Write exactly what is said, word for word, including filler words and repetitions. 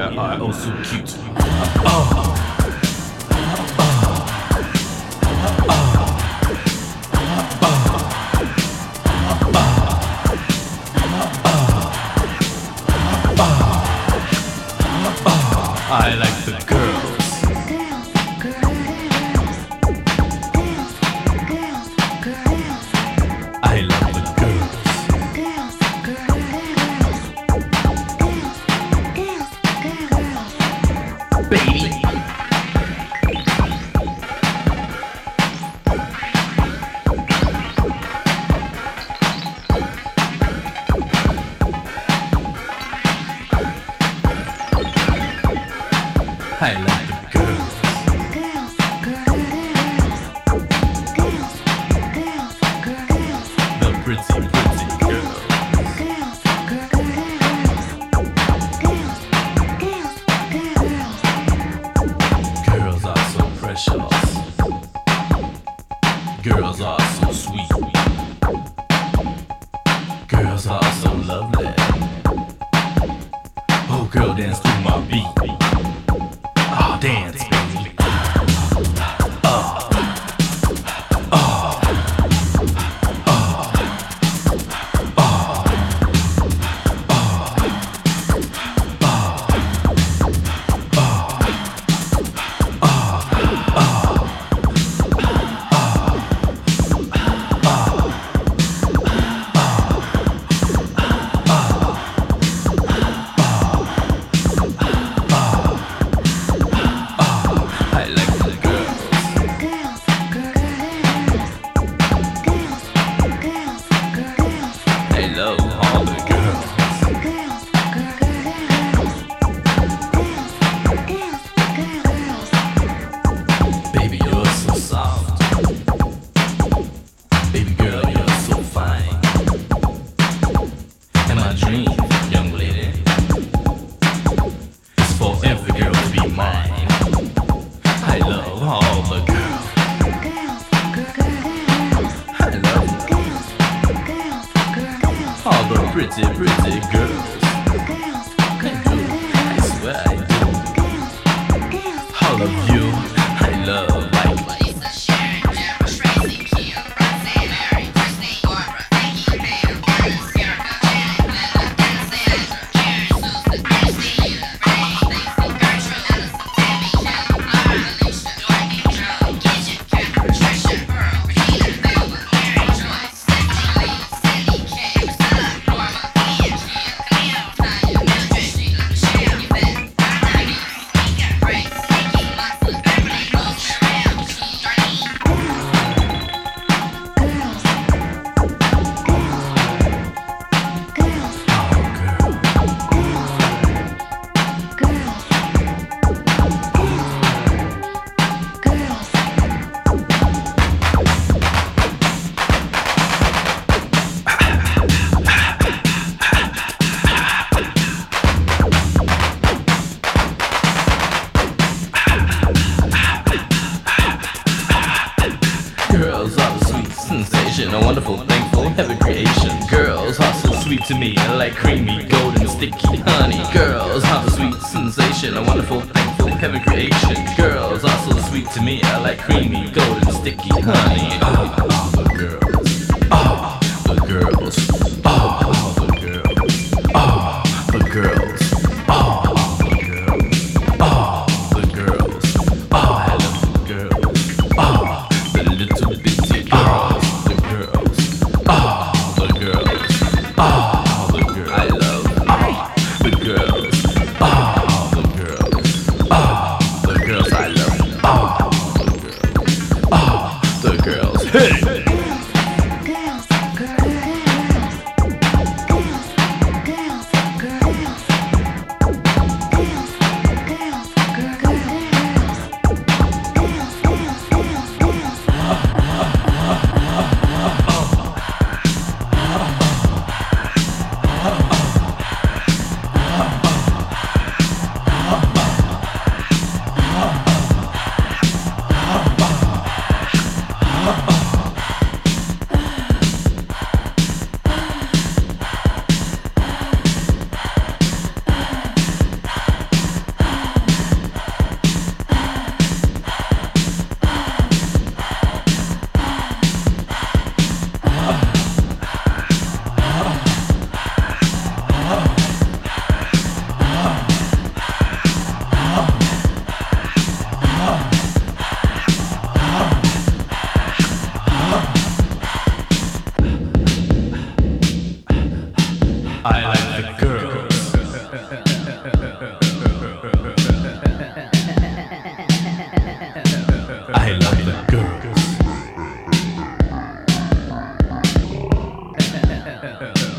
that are oh so cute. Oh. I like the girls. I love the girls. Baby. I like the girls. The pretty, pretty girls. Girls are so precious. Girls are so sweet. Girls are so lovely. Oh, girl, dance to my beat. Oh, dance, baby. Oh. Oh. Oh. Oh. Oh. Pretty, pretty girls. I do, I swear I do. All of you, I love like. Girls are the sweet sensation, a wonderful, thankful, heaven creation. Girls are so sweet to me, like creamy, golden, sticky honey. Girls are the sweet sensation, a wonderful, thankful, heaven creation. Girls are so sweet to me, like creamy, golden, sticky honey. Oh, the girls. Oh, the girls. Oh, the girls. Oh, the girls. Oh, the girls. Oh, the girls. Oh, I love the girls. Oh. Little bitty girls, the girls, oh, the girls, oh, the girls, I love, oh, the girls, oh, the girls, oh, the girls, I love, oh, the girls, oh, the girls, hey! hell.